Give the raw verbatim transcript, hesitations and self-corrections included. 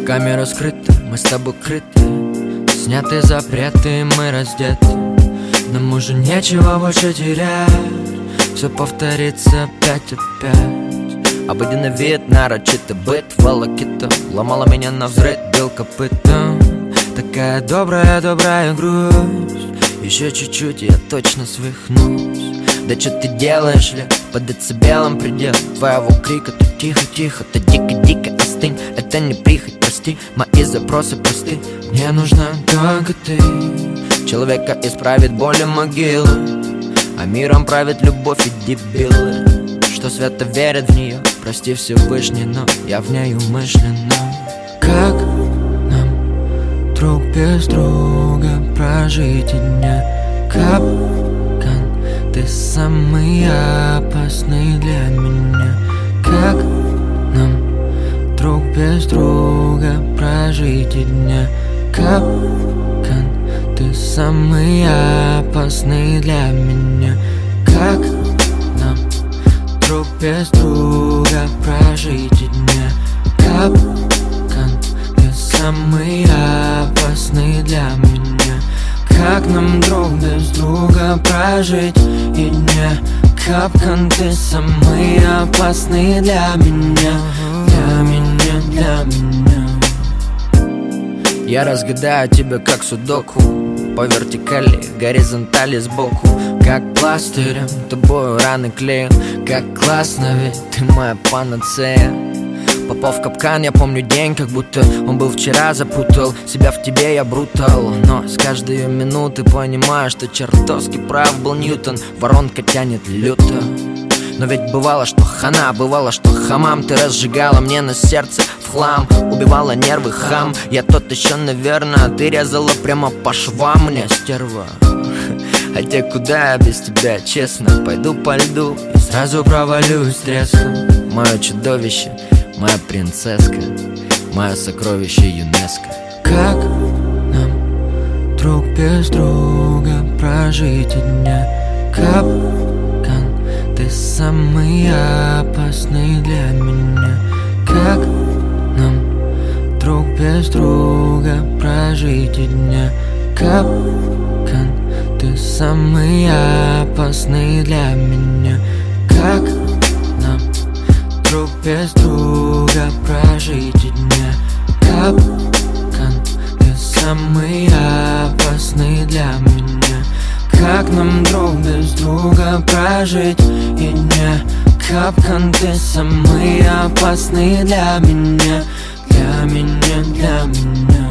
Камера скрыта, мы с тобой крыты, сняты запреты, мы раздеты. Нам уже нечего больше терять, все повторится опять, опять. Обыденный вид, нарочитый быт, волокита ломала меня навзрыд, бил копытом. Такая добрая, добрая грусть, еще чуть-чуть, и я точно свихнусь. Да что ты делаешь, ли? Под децибелом предел твоего крика. Ты тихо-тихо, ты дико-дико остынь. Это не прихоть, прости, мои запросы просты. Мне нужна только ты. Человека исправит боль и могилы, а миром правит любовь и дебилы, что свято верят в нее. Прости Всевышний, но я в ней умышленно. Как нам друг без друга прожить и дня? Капкан, ты самый опасный для меня. Как нам друг без друга прожить и дня? Капкан, ты самый опасный для меня. Как нам друг без друга прожить и дня? Капкан, ты самый опасный для меня. Как нам друг без друга прожить и дня? Капкан, ты самый опасный для меня. Для меня, для меня. Я разгадаю тебя как судоку, по вертикали, горизонтали сбоку. Как пластырем тобою раны клею. Как классно, ведь ты моя панацея. Попал в капкан, я помню день, как будто он был вчера. Запутал себя в тебе, я брутал, но с каждой минуты понимаю, что чертовски прав был Ньютон. Воронка тянет люто. Но ведь бывало, что хана, бывало, что хамам. Ты разжигала мне на сердце в хлам, убивала нервы, хам. Я тот еще, наверное, ты резала прямо по швам мне, стерва. Хотя куда я без тебя, честно? Пойду по льду и сразу провалюсь треском. Мое чудовище, моя принцесска, мое сокровище ЮНЕСКО. Как нам друг без друга прожить и дня? Капкан, ты самый опасный для меня. Как нам друг без друга прожить и дня? Капкан, ты самый опасный для меня. Как нам друг без друга прожить и дня? Капкан, ты самый опасный для меня. Как нам друг без друга прожить и дня? Капкан, ты самый опасный для меня. Для меня, для меня.